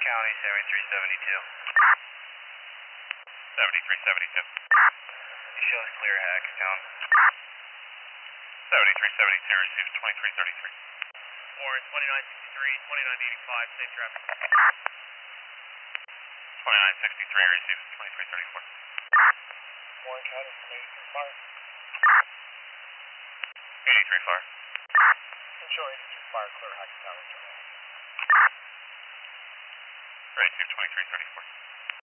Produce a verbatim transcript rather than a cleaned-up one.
County, seventy-three seventy-two. seventy-three seventy-two. It shows clear Hackstown. seventy-three seventy-two receives twenty-three thirty-three. Warren, twenty-nine sixty-three, twenty-nine eighty-five, same traffic. twenty-nine sixty-three receives twenty-three thirty-four. Warren County, eighty-three fire. eighty-three fire. Show eighty-three fire, clear Hackstown. Receive twenty-three thirty-four.